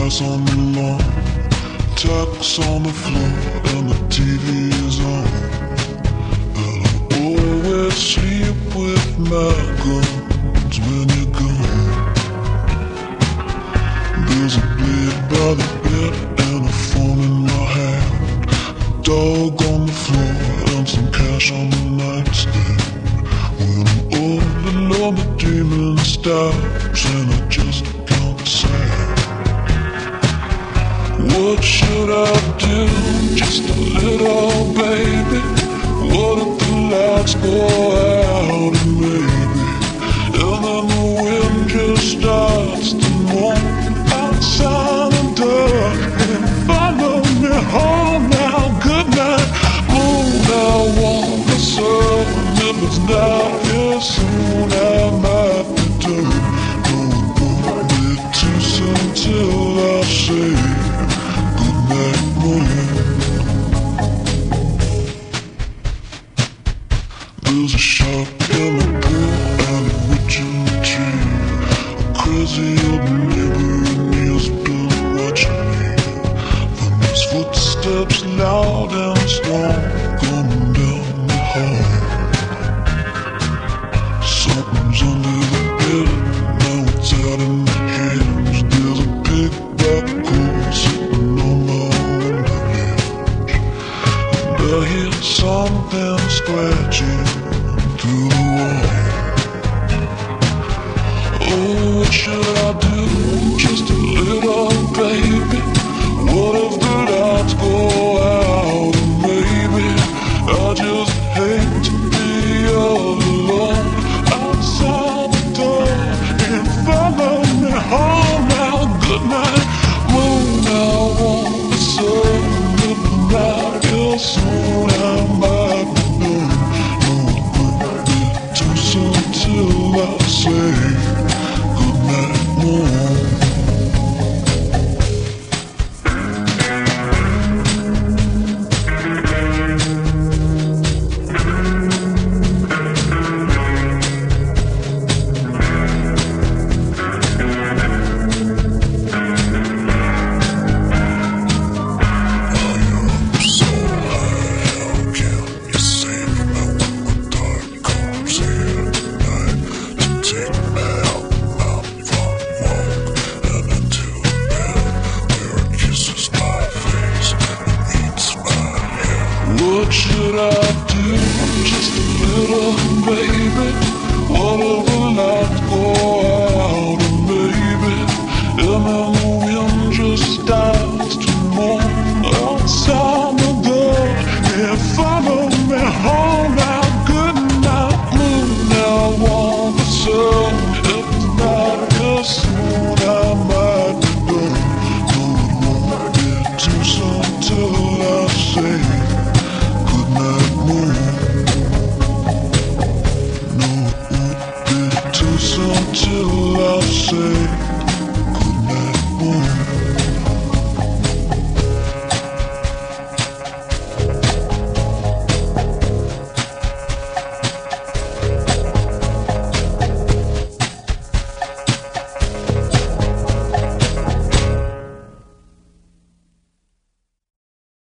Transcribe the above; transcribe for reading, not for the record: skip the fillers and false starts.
grass on the lawn, tacks on the floor, and the TV is on. And I always sleep with my guns when you're gone. There's a blade by the bed and a phone in my hand, a dog on the floor and some cash on the nightstand. When I'm all alone, the dreaming stops and I just can't say. What should I do? Just a little baby. What if the lights go out and maybe, and then the wind just starts to moan outside the door and follow me home now. Good night, moon. I want the sun. If it's not here soon, I might be done. No, it won't be too soon till I say goodnight, moon. There's a shark in the pool and a witch in the tree. A crazy old neighbor and he's been watching me. From his footsteps loud and strong coming down the hall. Something's under the bed, now it's out in my hands. There's a big black hole sitting on my window ledge, and I hear something scratching through the wall. Oh, what should I do? Just a little baby. What if the lights go out and maybe I just hate to be all alone outside the door and follow me home now. Good night, moon. I want the sun. If the night is soon, I might be done. No, it won't be too soon till I say goodnight, moon. What should I do? Just a little baby. What if the lights go out and maybe, and then